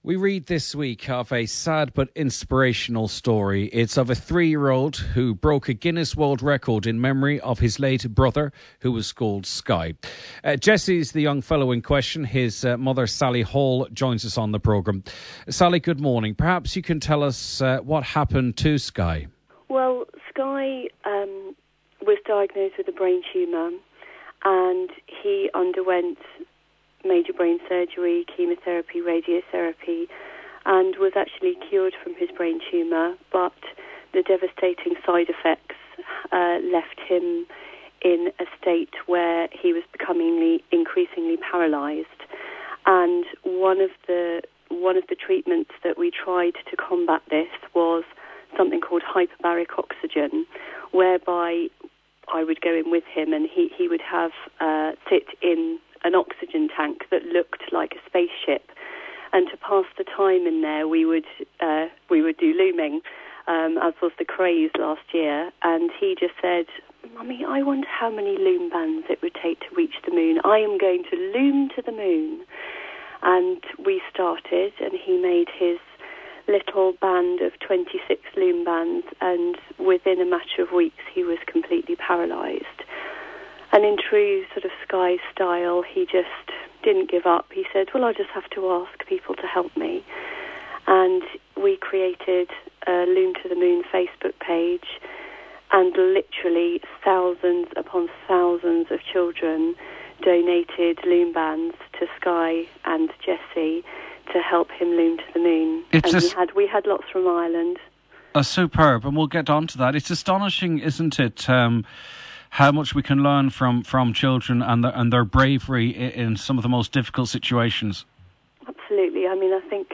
We read this week of a sad but inspirational story. It's of a 3-year-old who broke a Guinness World Record in memory of his late brother, who was called Sky. Jesse's the young fellow in question. His mother, Sally Hall, joins us on the programme. Sally, good morning. Perhaps you can tell us what happened to Sky. Well, Sky was diagnosed with a brain tumour, and he underwent major brain surgery, chemotherapy, radiotherapy, and was actually cured from his brain tumour, but the devastating side effects left him in a state where he was becoming increasingly paralysed. And one of the treatments that we tried to combat this was something called hyperbaric oxygen, whereby I would go in with him and he would have sit in an oxygen tank that looked like a spaceship, and to pass the time in there we would do looming, as was the craze last year. And he just said, "Mummy, I wonder how many loom bands it would take to reach the moon. I am going to loom to the moon." And we started, and he made his little band of 26 loom bands, and within a matter of weeks he was completely paralysed. And in true sort of Sky style, he just didn't give up. He said, "Well, I just have to ask people to help me." And we created a Loom to the Moon Facebook page, and literally thousands upon thousands of children donated loom bands to Sky and Jesse to help him loom to the moon. We had lots from Ireland. Superb, and we'll get on to that. It's astonishing, isn't it, how much we can learn from children and their bravery in some of the most difficult situations. Absolutely. I mean, I think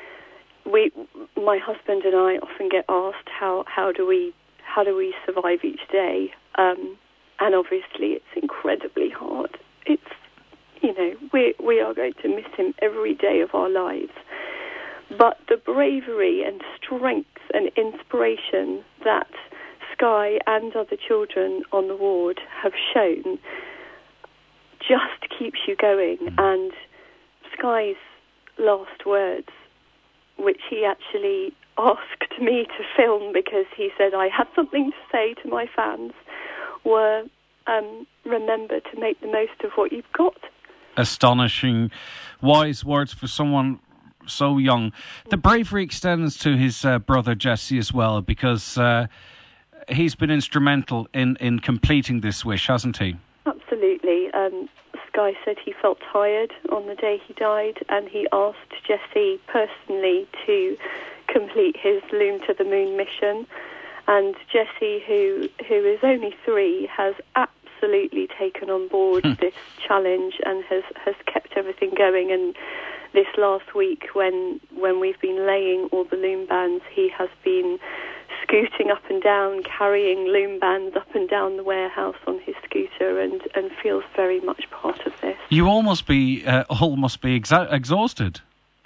my husband and I often get asked how do we survive each day, and obviously it's incredibly hard. It's, we are going to miss him every day of our lives, but the bravery and strength and inspiration that Sky and other children on the ward have shown just keeps you going. And Sky's last words, which he actually asked me to film because he said I had something to say to my fans, were remember to make the most of what you've got. Astonishing, wise words for someone so young. The bravery extends to his brother Jesse as well, because he's been instrumental in completing this wish, hasn't he? Absolutely. Sky said he felt tired on the day he died, and he asked Jesse personally to complete his Loom to the Moon mission. And Jesse, who is only 3, has absolutely taken on board this challenge and has kept everything going. And this last week, when we've been laying all the loom bands, he has been scooting up and down, carrying loom bands up and down the warehouse on his scooter, and feels very much part of this. You all must be exhausted.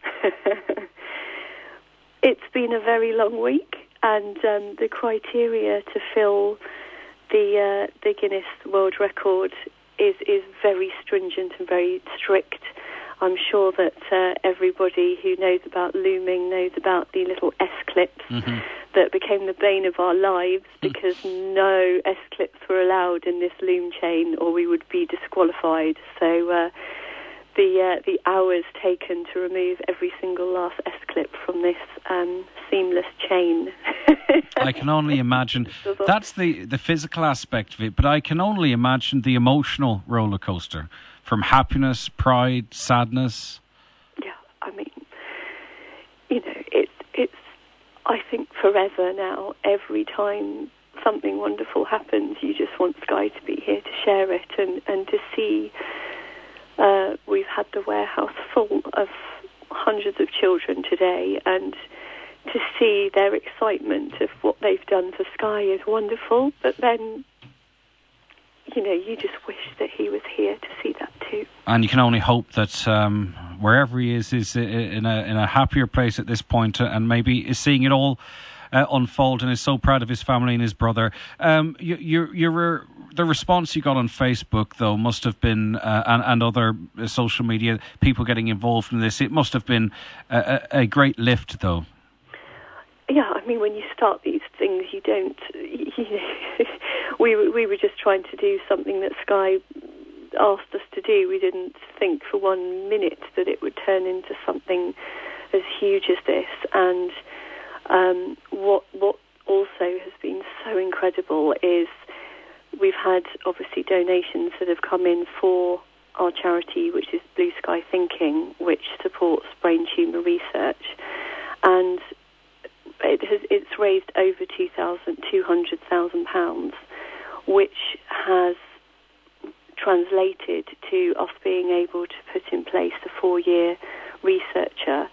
It's been a very long week, and the criteria to fill the Guinness World Record is very stringent and very strict. I'm sure that everybody who knows about looming knows about the little S-clips that became the bane of our lives, because no S-clips were allowed in this loom chain or we would be disqualified. So the hours taken to remove every single last S-clip from this seamless chain. I can only imagine. That's the physical aspect of it, but I can only imagine the emotional roller coaster. From happiness, pride, sadness. Yeah, I mean, it's. I think forever now. Every time something wonderful happens, you just want Sky to be here to share it and to see. We've had the warehouse full of hundreds of children today, and to see their excitement of what they've done for Sky is wonderful. But then, you just wish that he was here to see that too. And you can only hope that wherever he is in a happier place at this point, and maybe is seeing it all unfold, and is so proud of his family and his brother. The response you got on Facebook, though, must have been, and other social media, people getting involved in this, it must have been a great lift, though. Yeah, I mean, when you start these things, you don't, we were just trying to do something that Sky asked us to do. We didn't think for 1 minute that it would turn into something as huge as this. And what also has been so incredible is we've had, obviously, donations that have come in for our charity, which is Blue Sky Thinking, which supports brain tumour research. And it's raised over £200,000, which has translated to us being able to put in place a 4-year researcher,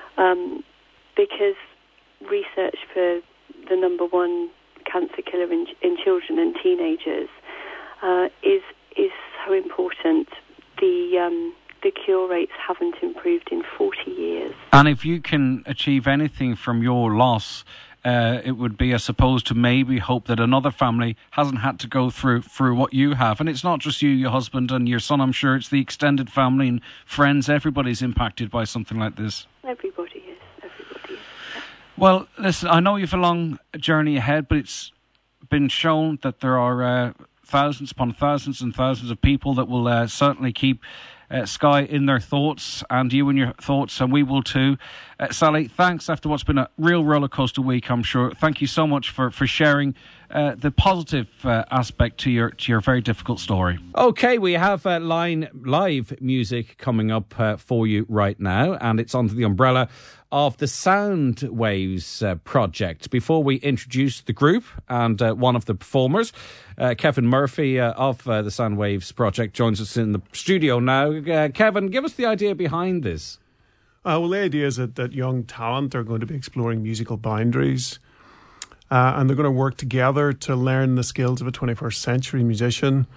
because research for the number one cancer killer in children and teenagers is so important. The cure rates haven't improved in 40 years. And if you can achieve anything from your loss, it would be, I suppose, to maybe hope that another family hasn't had to go through what you have. And it's not just you, your husband and your son, I'm sure. It's the extended family and friends. Everybody's impacted by something like this. Everybody is. Yeah. Well, listen, I know you've a long journey ahead, but it's been shown that there are thousands upon thousands and thousands of people that will certainly keep Sky in their thoughts, and you in your thoughts, and we will too. Sally, thanks after what's been a real rollercoaster week, I'm sure. Thank you so much for sharing the positive aspect to your very difficult story. Okay, we have live music coming up for you right now, and it's under the umbrella of the Sound Waves project. Before we introduce the group and one of the performers, Kevin Murphy of the Sound Waves project joins us in the studio now. Kevin, give us the idea behind this. Well, the idea is that young talent are going to be exploring musical boundaries, and they're going to work together to learn the skills of a 21st century musician.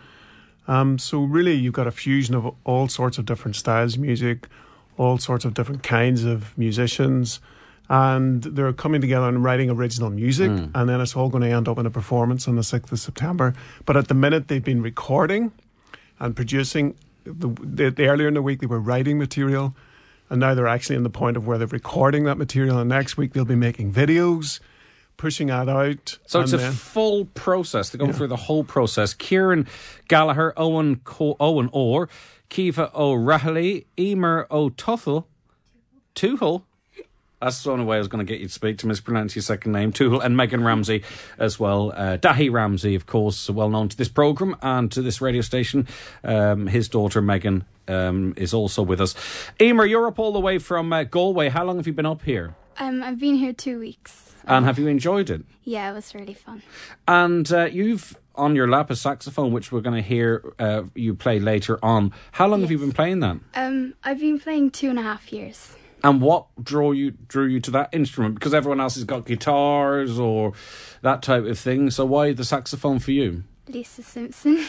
So really, you've got a fusion of all sorts of different styles of music, all sorts of different kinds of musicians, and they're coming together and writing original music, and then it's all going to end up in a performance on the 6th of September. But at the minute, they've been recording and producing. The earlier in the week, they were writing material, and now they're actually in the point of where they're recording that material, and next week they'll be making videos, pushing that out. So it's a full process. They're going through the whole process. Kieran Gallagher, Owen Orr, Kiva O'Rahilly, Emer O'Tuthel, Tuchel. That's the only way I was going to get you to speak, to mispronounce your second name. Tuchel, and Megan Ramsey as well. Dahi Ramsey, of course, well known to this programme and to this radio station. His daughter, Megan, is also with us. Emer, you're up all the way from Galway. How long have you been up here? I've been here 2 weeks. And have you enjoyed it? Yeah, it was really fun. And you've on your lap a saxophone, which we're going to hear you play later on. How long have you been playing that? I've been playing 2.5 years. And what drew you to that instrument? Because everyone else has got guitars or that type of thing. So why the saxophone for you? Lisa Simpson.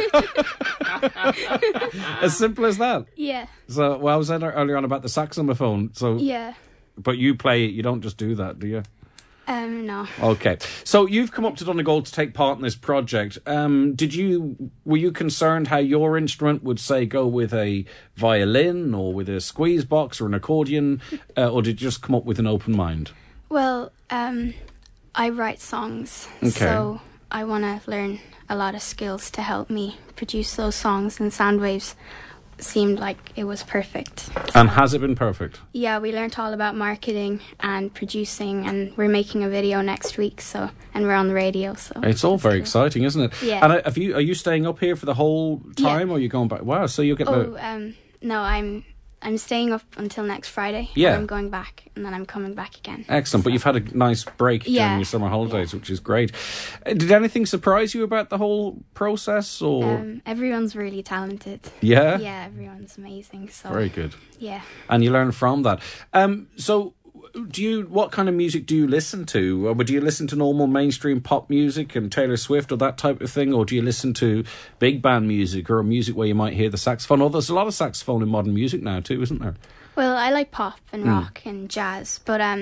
As simple as that? Yeah. So, well, I was saying earlier on about the saxophone. So, yeah. But you play it, you don't just do that, do you? No. Okay. So you've come up to Donegal to take part in this project. Were you concerned how your instrument would, say, go with a violin or with a squeeze box or an accordion, or did you just come up with an open mind? Well, I write songs, so I want to learn a lot of skills to help me produce those songs, and Soundwaves seemed like it was perfect. And has it been perfect? Yeah, we learnt all about marketing and producing, and we're making a video next week, and we're on the radio. So it's all very exciting, isn't it? Yeah. And are you staying up here for the whole time, or are you going back? Wow, so you'll get no, I'm staying up until next Friday. Yeah. I'm going back, and then I'm coming back again. Excellent, but you've had a nice break during your summer holidays, which is great. Did anything surprise you about the whole process? Or everyone's really talented. Yeah? Yeah, everyone's amazing. So very good. Yeah. And you learn from that. So what kind of music do you listen to? Or do you listen to normal mainstream pop music and Taylor Swift or that type of thing? Or do you listen to big band music or music where you might hear the saxophone? Or there's a lot of saxophone in modern music now too, isn't there? Well, I like pop and rock and jazz, but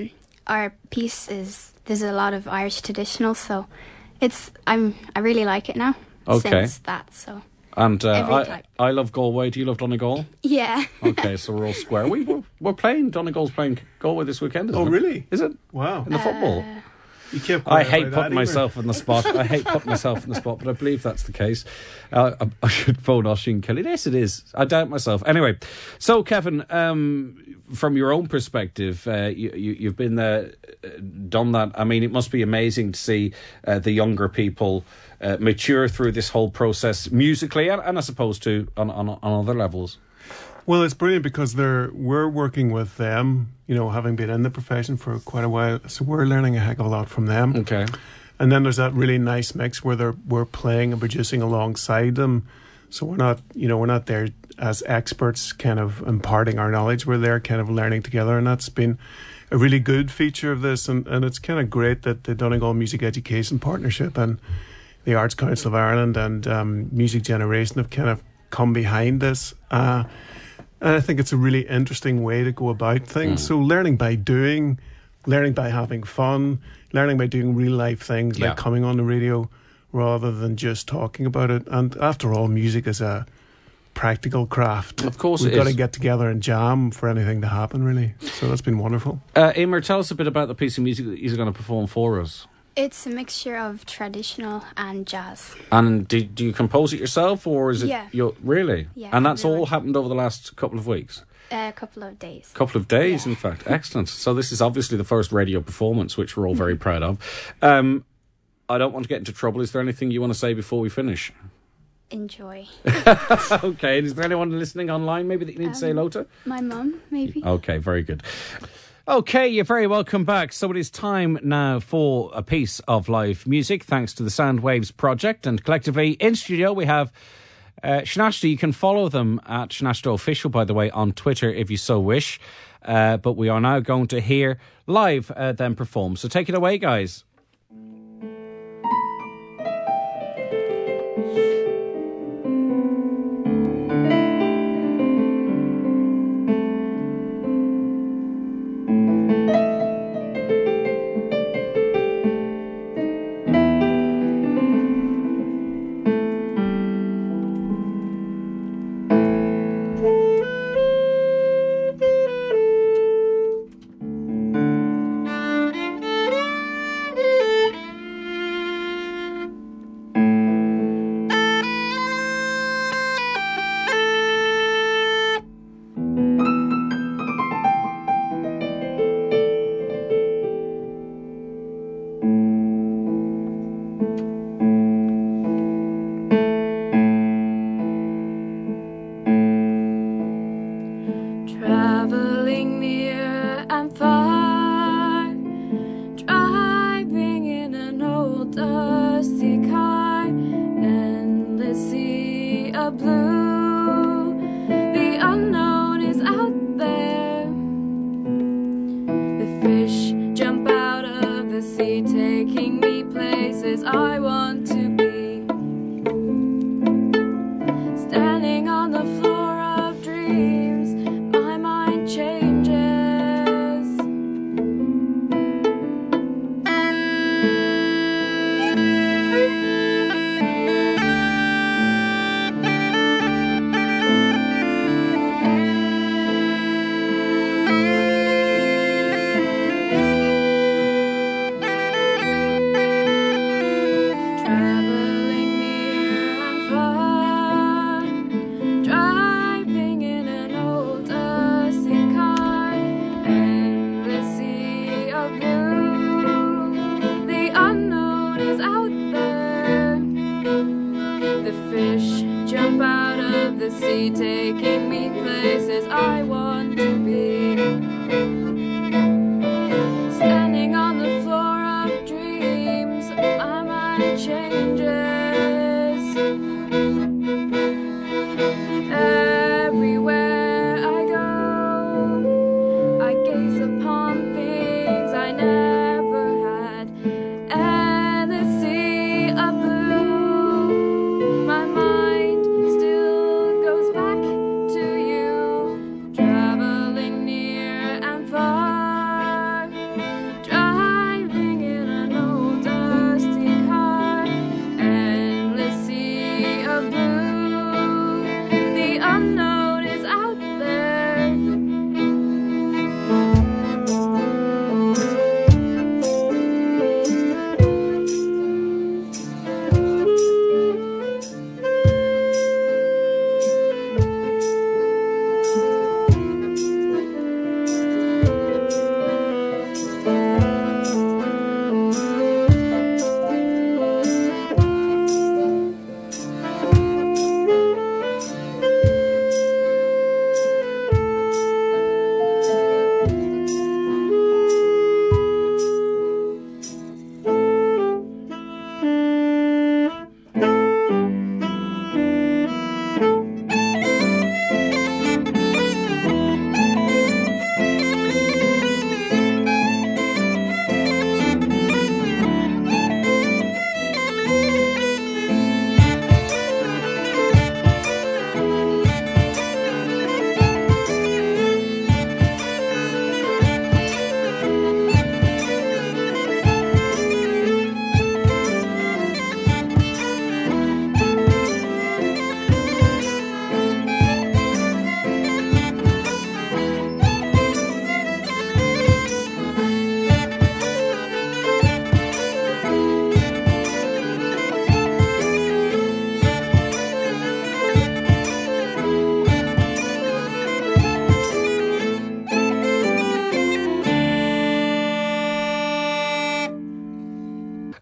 our piece there's a lot of Irish traditional, so I really like it now. Okay. Since that, so. And I love Galway. Do you love Donegal? Yeah. Okay, so we're all square. We're playing. Donegal's playing Galway this weekend. Isn't it? Really? Is it? Wow. In the football. You kept I hate putting myself in the spot. I hate putting myself in the spot, but I believe that's the case. I should phone Oisin Kelly. Yes, it is. I doubt myself. Anyway, so Kevin, from your own perspective, you've been there, done that. I mean, it must be amazing to see the younger people mature through this whole process musically, and I suppose too on other levels. Well, it's brilliant because we're working with them, having been in the profession for quite a while, so we're learning a heck of a lot from them. Okay. And then there's that really nice mix where we're playing and producing alongside them. So we're not there as experts kind of imparting our knowledge. We're there kind of learning together, and that's been a really good feature of this. And it's kind of great that the Donegal Music Education Partnership and the Arts Council of Ireland and Music Generation have kind of come behind this. And I think it's a really interesting way to go about things. So learning by doing, learning by having fun, learning by doing real life things like coming on the radio rather than just talking about it. And after all, music is a practical craft. Of course We've it got is. to get together and jam for anything to happen, really. So that's been wonderful. Emer, tell us a bit about the piece of music that you're going to perform for us. It's a mixture of traditional and jazz. And do you compose it yourself, or is it... Yeah. Really? Yeah. And that's really. all happened over the last couple of weeks? A couple of days. Couple of days, Yeah. in fact. Excellent. So this is obviously the first radio performance, which we're all very proud of. I don't want to get into trouble. Is there anything you want to say before we finish? Enjoy. Okay. And is there anyone listening online maybe that you need to say hello to? My mum, maybe. Okay, very good. Okay, you're very welcome back. So it is time now for a piece of live music, thanks to the Soundwaves Project. And collectively in studio we have Shinashta. You can follow them at Shinashta Official, by the way, on Twitter if you so wish. But we are now going to hear live them perform. So take it away, guys. Traveling near and far, driving in an old dusty car, endless sea of blue. The unknown is out there. The fish jump out of the sea, taking me places I want to be. Standing on the floor of dreams, my mind changes. Traveling near and far, driving in an old dusty car, endless sea of blue. The unknown is out there. The fish jump out of the sea, taking me places I want to be. Standing on the floor of dreams, my mind changes. Everywhere I go, I gaze upon things I never had, and the sea of blue. My mind still goes back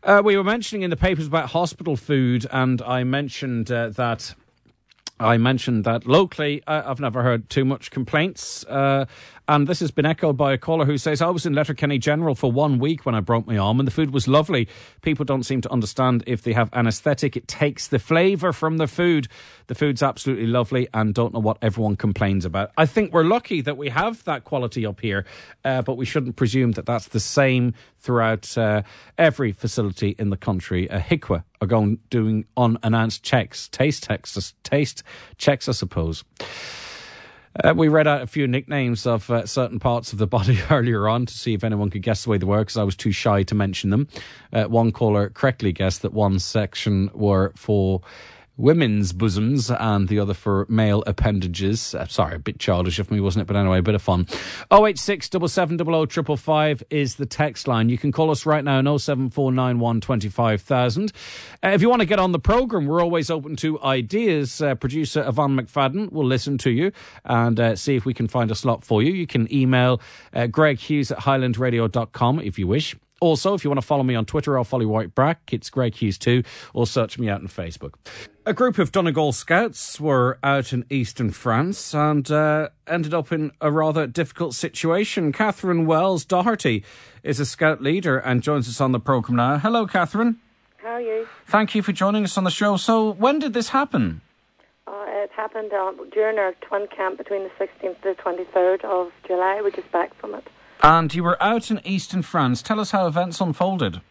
We were mentioning in the papers about hospital food, and I mentioned that locally I've never heard too much complaints. And this has been echoed by a caller who says, I was in Letterkenny General for 1 week when I broke my arm and the food was lovely. People don't seem to understand if they have anaesthetic, it takes the flavour from the food. The food's absolutely lovely and don't know what everyone complains about. I think we're lucky that we have that quality up here, but we shouldn't presume that that's the same throughout every facility in the country. HIQA are doing unannounced taste checks, I suppose. We read out a few nicknames of certain parts of the body earlier on to see if anyone could guess the way they were, because I was too shy to mention them. One caller correctly guessed that one section were for women's bosoms and the other for male appendages. Sorry, a bit childish of me, wasn't it? But anyway, a bit of fun. 086 7700 555 is the text line. You can call us right now on 07491 25000. If you want to get on the programme, we're always open to ideas. Producer Yvonne McFadden will listen to you and see if we can find a slot for you. You can email Greg Hughes at highlandradio.com if you wish. Also, if you want to follow me on Twitter, I'll follow White Brack. It's Greg Hughes too, or search me out on Facebook. A group of Donegal Scouts were out in eastern France and ended up in a rather difficult situation. Catherine Wells Doherty is a Scout leader and joins us on the programme now. Hello, Catherine. How are you? Thank you for joining us on the show. So, when did this happen? It happened during our twin camp between the 16th to the 23rd of July. We're just back from it. And you were out in eastern France. Tell us how events unfolded.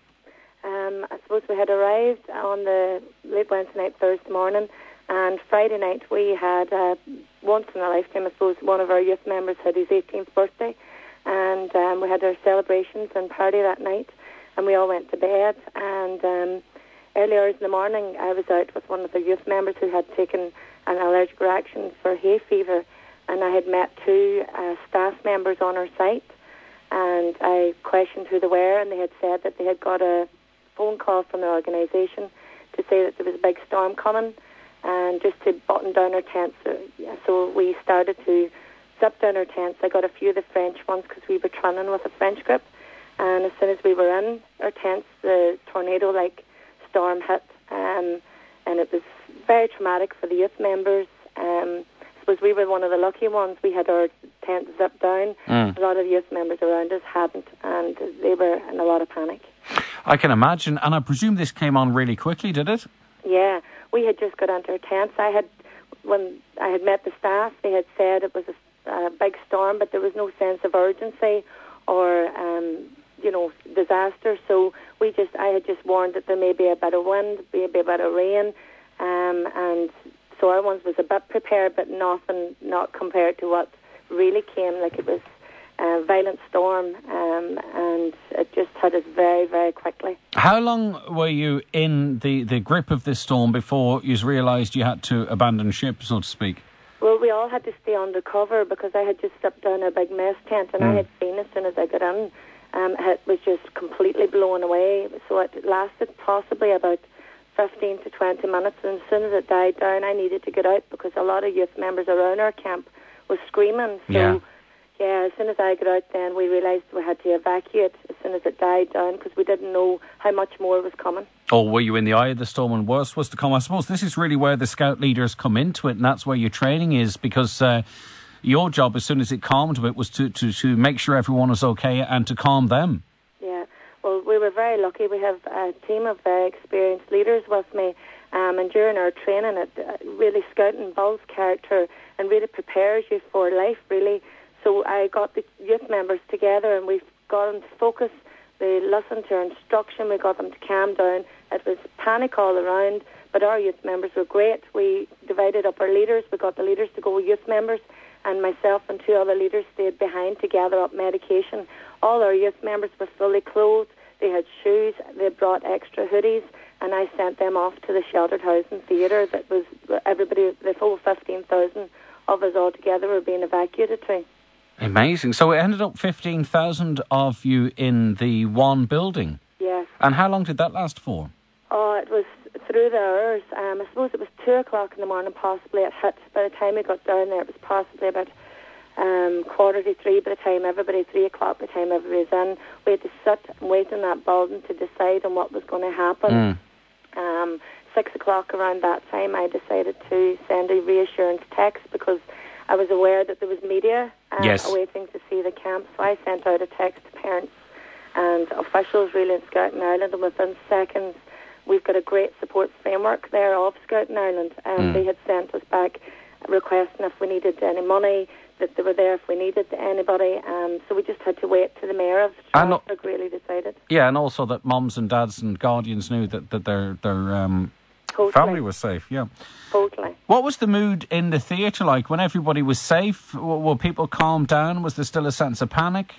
I suppose we had arrived on the late Wednesday night, Thursday morning, and Friday night we had, once in a lifetime, I suppose, one of our youth members had his 18th birthday, and we had our celebrations and party that night, and we all went to bed, and early hours in the morning I was out with one of the youth members who had taken an allergic reaction for hay fever, and I had met two staff members on our site, and I questioned who they were, and they had said that they had got a phone call from the organisation to say that there was a big storm coming, and just to button down our tents. So we started to zip down our tents. I got a few of the French ones because we were training with a French group, and as soon as we were in our tents, the tornado-like storm hit, and it was very traumatic for the youth members. I suppose we were one of the lucky ones. We had our tent zipped down. A lot of the youth members around us hadn't, and they were in a lot of panic. I can imagine, and I presume this came on really quickly, did it? Yeah, we had just got into our tents. When I had met the staff, they had said it was a big storm, but there was no sense of urgency or disaster. So I had just warned that there may be a bit of wind, maybe a bit of rain, and so our ones was a bit prepared, but not compared to what really came. Like, it was a violent storm, and it just hit us very, very quickly. How long were you in the grip of this storm before you realised you had to abandon ship, so to speak? Well, we all had to stay under cover because I had just stepped down a big mess tent, and I had seen as soon as I got in, it was just completely blown away. So it lasted possibly about 15 to 20 minutes, and as soon as it died down, I needed to get out because a lot of youth members around our camp was screaming. So, yeah, as soon as I got out, then we realised we had to evacuate as soon as it died down because we didn't know how much more was coming. Oh, were you in the eye of the storm and worse was to come? I suppose this is really where the Scout leaders come into it, and that's where your training is, because your job, as soon as it calmed a bit, was to make sure everyone was okay and to calm them. Yeah, well, we were very lucky. We have a team of very experienced leaders with me, and during our training, it really scouting builds character and really prepares you for life, really. So I got the youth members together and we got them to focus. They listened to our instruction. We got them to calm down. It was panic all around, but our youth members were great. We divided up our leaders. We got the leaders to go with youth members, and myself and two other leaders stayed behind to gather up medication. All our youth members were fully clothed. They had shoes. They brought extra hoodies, and I sent them off to the sheltered housing theatre that was everybody, the full 15,000 of us all together were being evacuated to. Amazing. So it ended up 15,000 of you in the one building? Yes. And how long did that last for? Oh, it was through the hours. I suppose it was 2 o'clock in the morning, possibly it hit. By the time we got down there, it was possibly about 2:45 by the time everybody, 3 o'clock by the time everybody was in. We had to sit and wait in that building to decide on what was going to happen. 6 o'clock around that time, I decided to send a reassurance text because I was aware that there was media waiting to see the camp. So I sent out a text to parents and officials really in Scouting Ireland, and within seconds we've got a great support framework there of Scouting Ireland. They had sent us back requesting if we needed any money, that they were there if we needed anybody. So we just had to wait till the mayor of Strasbourg really decided. Yeah, and also that mums and dads and guardians knew that their Totally. family was safe. Yeah, totally. What was the mood in the theatre like when everybody was safe? Were people calmed down? Was there still a sense of panic?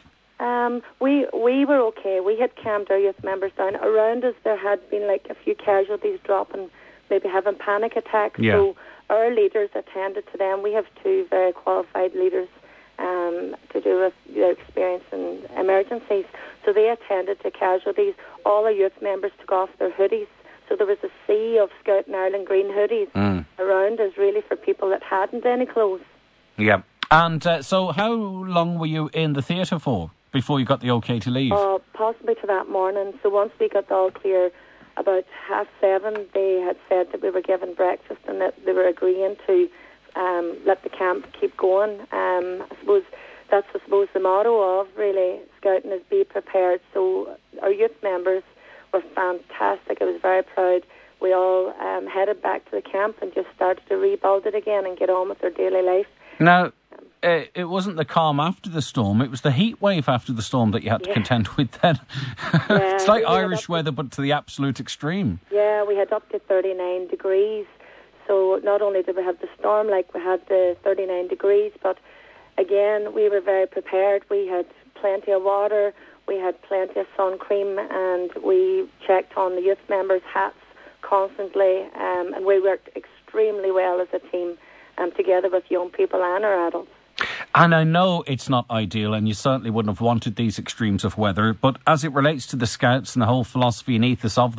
We were okay. We had calmed our youth members down. Around us there had been like a few casualties dropping, maybe having panic attacks. Yeah. So our leaders attended to them. We have 2 very qualified leaders to do with their experience in emergencies. So they attended to casualties. All our youth members took off their hoodies. So there was a sea of Scouting Ireland green hoodies around us, really, for people that hadn't any clothes. Yeah. And so how long were you in the theatre for before you got the OK to leave? Possibly to that morning. So once we got the all clear, about 7:30, they had said that we were given breakfast and that they were agreeing to let the camp keep going. I suppose that's the motto of really Scouting is be prepared. So our youth members were fantastic. I was very proud. We all headed back to the camp and just started to rebuild it again and get on with their daily life. Now, it wasn't the calm after the storm, it was the heat wave after the storm that you had to contend with then. It's like Irish weather, but to the absolute extreme. Yeah, we had up to 39 degrees. So not only did we have the storm, like we had the 39 degrees, but again, we were very prepared. We had plenty of water, we had plenty of sun cream, and we checked on the youth members' hats constantly, and we worked extremely well as a team, together with young people and our adults. And I know it's not ideal, and you certainly wouldn't have wanted these extremes of weather, but as it relates to the Scouts and the whole philosophy and ethos of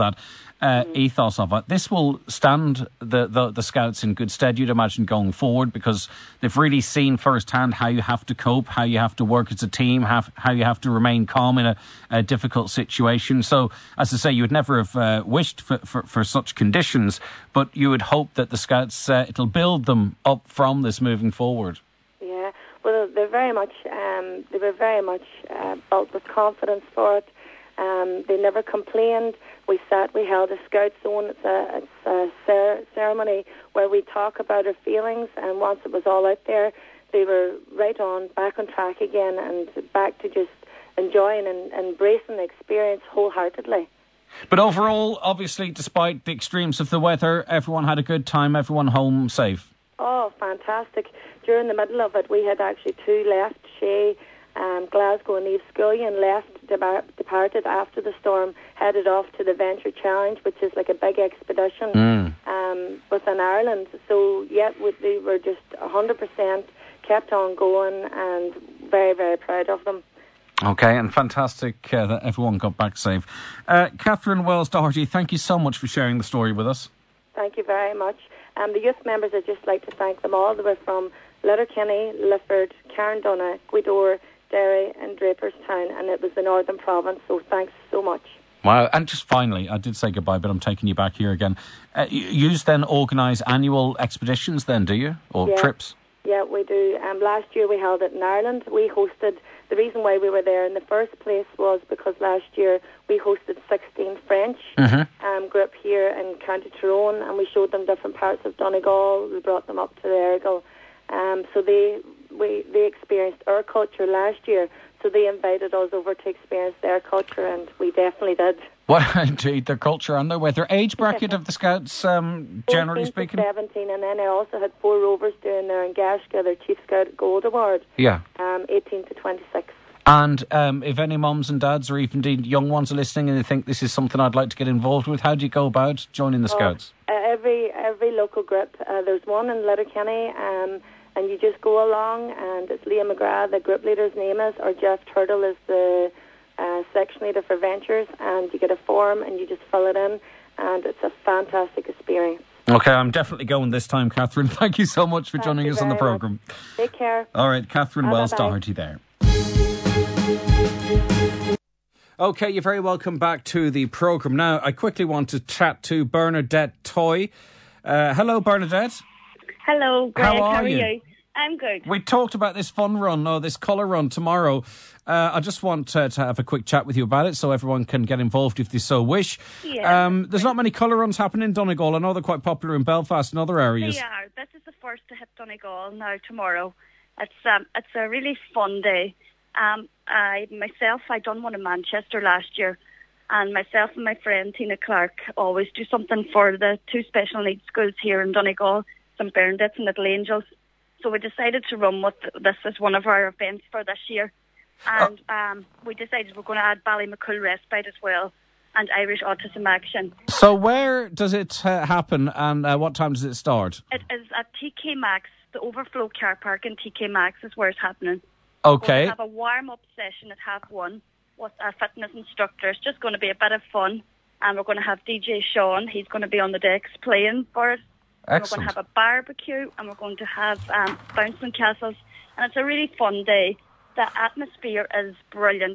it, this will stand the Scouts in good stead, you'd imagine, going forward, because they've really seen firsthand how you have to cope, how you have to work as a team, how you have to remain calm in a difficult situation. So, as I say, you would never have wished for such conditions, but you would hope that the Scouts, it'll build them up from this moving forward. Yeah, well, they were very much built with confidence for it. They never complained. We held a Scout Zone. It's a ceremony where we talk about our feelings, and once it was all out there, they were back on track again, and back to just enjoying and embracing the experience wholeheartedly. But overall, obviously, despite the extremes of the weather, everyone had a good time, everyone home safe. Oh, fantastic. During the middle of it, we had actually 2 left, Shay, Glasgow and Eve Scullion departed after the storm, headed off to the Venture Challenge, which is like a big expedition within Ireland. So, they were just 100% kept on going, and very, very proud of them. Okay, and fantastic that everyone got back safe. Catherine Wells Doherty, thank you so much for sharing the story with us. Thank you very much. The youth members, I'd just like to thank them all. They were from Letterkenny, Lifford, Carndonagh, Gweedore, Derry and Draperstown, and it was the Northern Province, so thanks so much. Wow, and just finally, I did say goodbye, but I'm taking you back here again. You then organise annual expeditions then, do you? Or trips? Yeah, we do. Last year we held it in Ireland. We hosted, the reason why we were there in the first place was because last year we hosted 16 French group here in County Tyrone, and we showed them different parts of Donegal. We brought them up to the Errigal. So they experienced our culture last year, so they invited us over to experience their culture, and we definitely did. Well, indeed, their culture and their weather. Age bracket of the Scouts, generally speaking? 17, and then I also had 4 rovers doing their in Gashga, their Chief Scout Gold Award. 18 to 26. And if any mums and dads, or even indeed young ones are listening and they think this is something I'd like to get involved with, how do you go about joining the Scouts? Every local group, there's one in Letterkenny, and you just go along, and it's Liam McGrath, the group leader's name is, or Jeff Turtle is the section leader for Ventures, and you get a form and you just fill it in, and it's a fantastic experience. Okay, I'm definitely going this time, Catherine. Thank you so much for joining us on the programme. Take care. All right, Catherine Wells Doherty there. Okay, you're very welcome back to the programme. Now, I quickly want to chat to Bernadette Toy. Hello, Bernadette. Hello, Greg. How are you? I'm good. We talked about this fun run, or this colour run tomorrow. I just want to have a quick chat with you about it so everyone can get involved if they so wish. Yeah. There's not many colour runs happening in Donegal. I know they're quite popular in Belfast and other areas. They are. This is the first to hit Donegal now tomorrow. It's a really fun day. I done one in Manchester last year, and myself and my friend Tina Clark always do something for the 2 special needs schools here in Donegal, St Bernadette's and Little Angels. So we decided to run with this as one of our events for this year. And we decided we're going to add Ballymacool Respite as well, and Irish Autism Action. So where does it happen, and what time does it start? It is at TK Maxx, the overflow car park in TK Maxx is where it's happening. Okay. We'll have a warm-up session at 1:30 with a fitness instructor. It's just going to be a bit of fun. And we're going to have DJ Sean. He's going to be on the decks playing for us. Excellent. We're going to have a barbecue, and we're going to have bouncing castles. And it's a really fun day. The atmosphere is brilliant.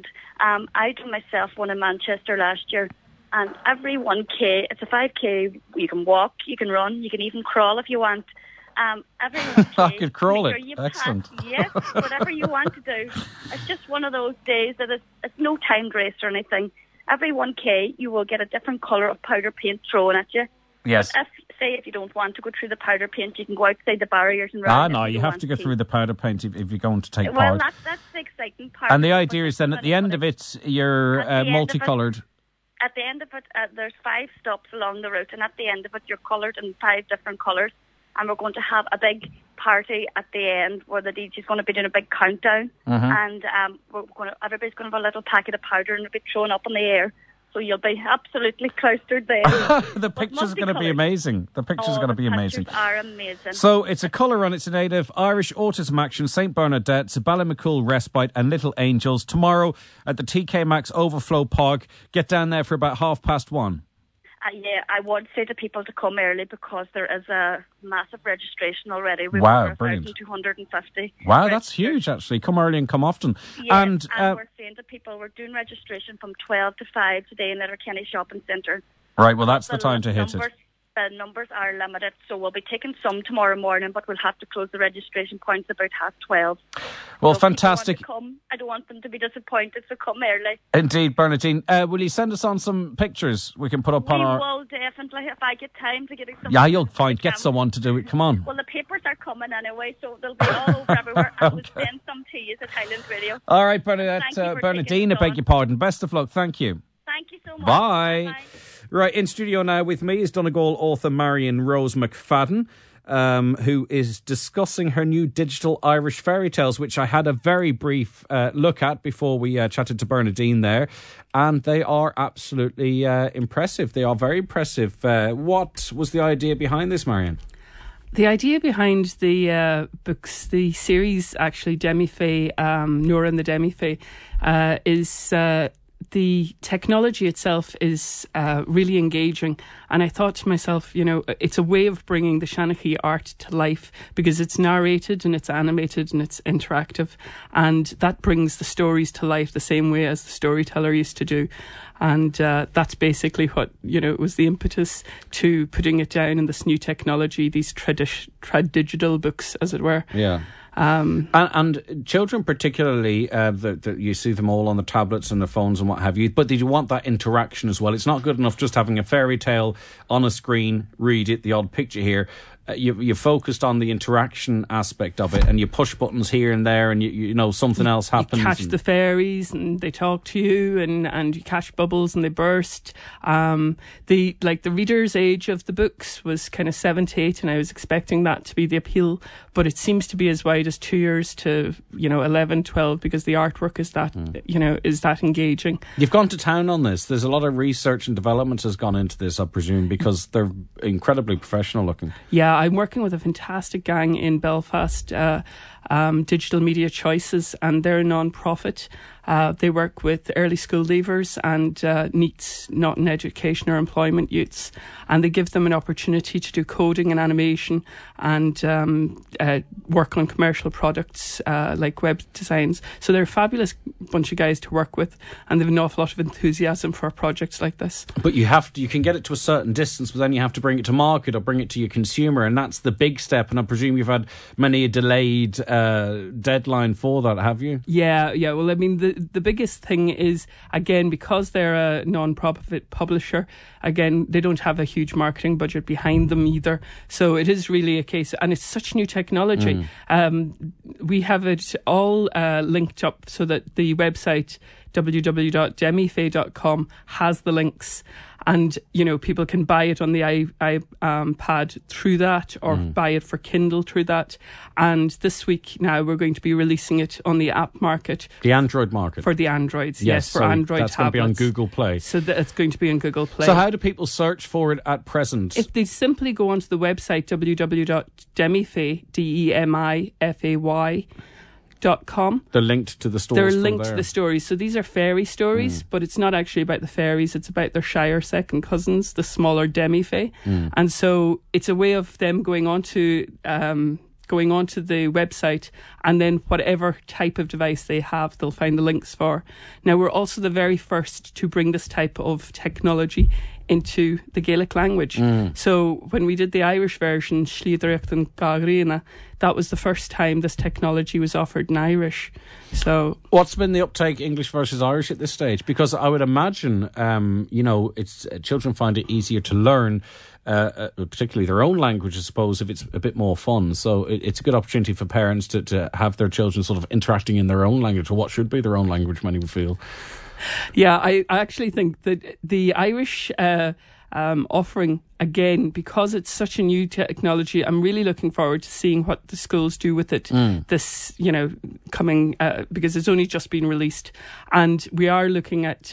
I did myself one in Manchester last year. And every 1K, it's a 5K, you can walk, you can run, you can even crawl if you want. Every 1K, I could crawl it. Excellent. Yes, whatever you want to do. It's just one of those days that it's no timed race or anything. Every 1K, you will get a different colour of powder paint thrown at you. Yes. But if you don't want to go through the powder paint, you can go outside the barriers and run. No, you have to go through the powder paint if you're going to take part. Well, that's the exciting part. And the idea is then at the end of it, you're multicoloured. At the end of it, there's 5 stops along the route, and at the end of it, you're coloured in 5 different colours. And we're going to have a big party at the end where the DJ's going to be doing a big countdown. And everybody's going to have a little packet of powder and it'll be thrown up in the air. So you'll be absolutely cloistered there. The picture's going to be amazing. The picture's going to be amazing. The pictures are amazing. So it's a colour run. It's a native Irish Autism Action, St Bernadette's, Ballymacool Respite and Little Angels tomorrow at the TK Maxx Overflow Pog. Get down there for about 1:30. Yeah, I would say to people to come early because there is a massive registration already. We've wow, over brilliant. 1,250. Wow, that's huge, actually. Come early and come often. Yeah, and we're saying to people, we're doing registration from 12 to 5 today in Letterkenny Shopping Centre. Right, well, that's the time to hit it. The numbers are limited, so we'll be taking some tomorrow morning, but we'll have to close the registration points about 12:30. Well, so fantastic. I don't want them to be disappointed, so come early. Indeed, Bernadine. Will you send us on some pictures we can put up on our... We will, definitely, if I get time to get some... Yeah, you'll get someone to do it. Come on. Well, the papers are coming anyway, so they'll be all over everywhere. I will send some to you at Highland Radio. All right, Bernadette. Bernadine, I beg your pardon. Best of luck. Thank you. Thank you so much. Bye. Bye. Right, in studio now with me is Donegal author Marion Rose McFadden, who is discussing her new digital Irish fairy tales, which I had a very brief look at before we chatted to Bernadine there, and they are absolutely impressive. They are very impressive. What was the idea behind this, Marion? The idea behind the books, the series actually, Demi-Fae, Nora and the Demi-Fae, is... the technology itself is really engaging, and I thought to myself, it's a way of bringing the Shanachie art to life because it's narrated and it's animated and it's interactive, and that brings the stories to life the same way as the storyteller used to do. And that's basically what, it was the impetus to putting it down in this new technology, these trad-digital books, as it were. Yeah. And children particularly, you see them all on the tablets and the phones and what have you, but they do want that interaction as well. It's not good enough just having a fairy tale on a screen, read it, the odd picture here. You focused on the interaction aspect of it, and you push buttons here and there, and you know something else happens. You catch the fairies, and they talk to you, and you catch bubbles, and they burst. The reader's age of the books was kind of 7 to 8, and I was expecting that to be the appeal, but it seems to be as wide as 2 years to 11, 12, because the artwork is that is that engaging. You've gone to town on this. There's a lot of research and development has gone into this, I presume, because they're incredibly professional looking. Yeah. I'm working with a fantastic gang in Belfast, Digital Media Choices, and they're a non-profit. They work with early school leavers and NEETs, not in education or employment youths, and they give them an opportunity to do coding and animation and work on commercial products like web designs. So they're a fabulous bunch of guys to work with, and they have an awful lot of enthusiasm for projects like this. But you can get it to a certain distance, but then you have to bring it to market or bring it to your consumer, and that's the big step. And I presume you've had many a delayed deadline for that, have you? Yeah. Well, I mean, the biggest thing is, again, because they're a non-profit publisher, again, they don't have a huge marketing budget behind them either. So it is really a case, and it's such new technology. We have it all linked up so that the website www.demifay.com has the links, and people can buy it on the iPad through that, or buy it for Kindle through that. And this week now we're going to be releasing it on the app market, the Android market, for the Androids. Yes, for so Android that's tablets. Going to be on Google Play. So it's going to be on Google Play. So how do people search for it at present? If they simply go onto the website www.demifay.com. They're linked to the stories. They're linked to the stories. So these are fairy stories, but it's not actually about the fairies. It's about their shire second cousins, the smaller Demifay. And so it's a way of them going onto the website, and then whatever type of device they have, they'll find the links for. Now, we're also the very first to bring this type of technology into the Gaelic language. So when we did the Irish version, Slíodhreacht an Gaghriana, that was the first time this technology was offered in Irish. So what's been the uptake, English versus Irish, at this stage? Because I would imagine, it's children find it easier to learn, particularly their own language, I suppose, if it's a bit more fun. So it's a good opportunity for parents to have their children sort of interacting in their own language, or what should be their own language, many would feel. Yeah, I actually think that the Irish offering, again, because it's such a new technology, I'm really looking forward to seeing what the schools do with it this, coming, because it's only just been released. And we are looking at,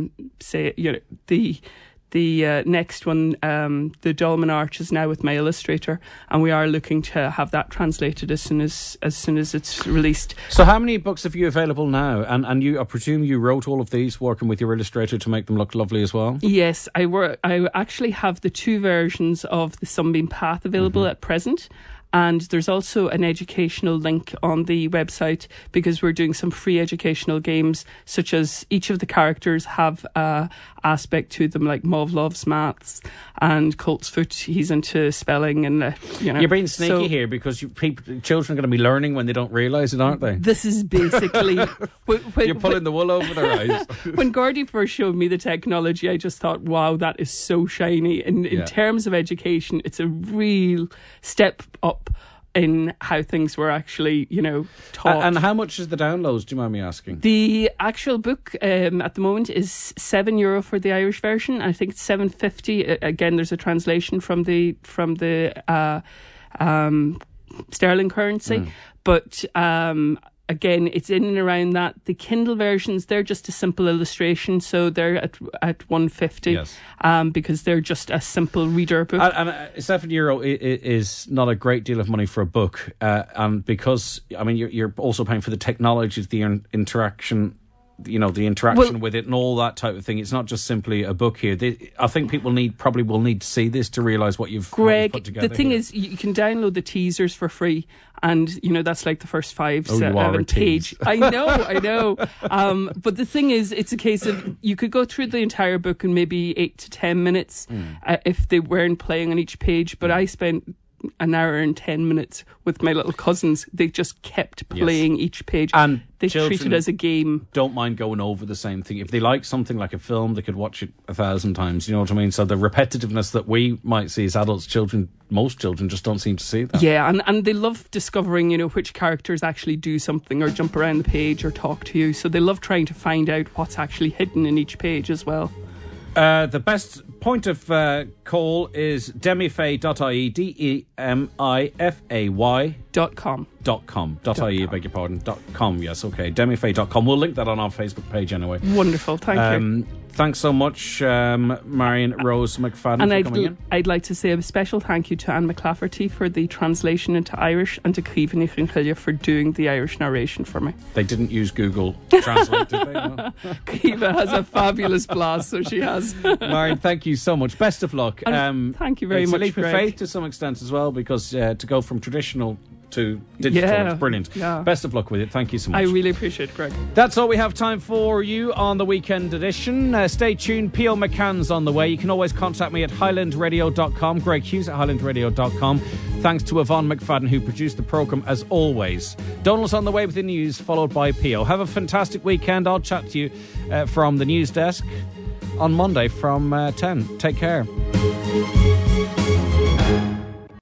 the next one, the Dolman Arch, is now with my illustrator, and we are looking to have that translated as soon as it's released. So how many books have you available now? And I presume you wrote all of these working with your illustrator to make them look lovely as well? Yes, I actually have the 2 versions of the Sunbeam Path available at present. And there's also an educational link on the website, because we're doing some free educational games, such as each of the characters have a aspect to them, like Mauve loves maths, and Coltsfoot, he's into spelling, and You're being sneaky here, because children are going to be learning when they don't realise it, aren't they? This is basically you're pulling the wool over their eyes. When Gordy first showed me the technology, I just thought, wow, that is so shiny. And in terms of education, it's a real step up in how things were actually, taught. And how much is the downloads, do you mind me asking? The actual book at the moment is €7 for the Irish version. I think it's $7.50. Again, there's a translation from the sterling currency, but again, it's in and around that. The Kindle versions, they're just a simple illustration, so they're at $150, because they're just a simple reader book. And €7 is not a great deal of money for a book, and because you're also paying for the technology, the interaction. The interaction with it and all that type of thing. It's not just simply a book here. I think people probably will need to see this to realise what you've put together. The thing is, you can download the teasers for free, and that's like the first 5-7 page. I know. But the thing is, it's a case of you could go through the entire book in maybe 8 to 10 minutes if they weren't playing on each page. But I spent an hour and 10 minutes with my little cousins. They just kept playing each page, and they treat it as a game. Don't mind going over the same thing. If they like something like a film, they could watch it 1,000 times. You know what I mean? So the repetitiveness that we might see as adults, most children just don't seem to see that. Yeah, and they love discovering, which characters actually do something or jump around the page or talk to you. So they love trying to find out what's actually hidden in each page as well. The best point of call is demifay.ie, DEMIFAY.com. .ie, beg your pardon. .com, yes, okay. Demifay.com. We'll link that on our Facebook page anyway. Wonderful, thank you. Thanks so much, Marion Rose McFadden, and for coming in. I'd like to say a special thank you to Anne McClafferty for the translation into Irish, and to Caoimhe Ní Chrinchéile for doing the Irish narration for me. They didn't use Google Translate, did they? No. Caoimhe has a fabulous blast, so she has. Marion, thank you so much. Best of luck. Thank you very much. It's a much, leap of faith to some extent as well, because to go from traditional to digital, it's brilliant. Yeah. Best of luck with it. Thank you so much. I really appreciate it, Greg. That's all we have time for you on the weekend edition. Stay tuned. P.O. McCann's on the way. You can always contact me at highlandradio.com. Greg Hughes at highlandradio.com. Thanks to Yvonne McFadden, who produced the programme as always. Donald's on the way with the news, followed by P.O. Have a fantastic weekend. I'll chat to you from the news desk on Monday from 10. Take care.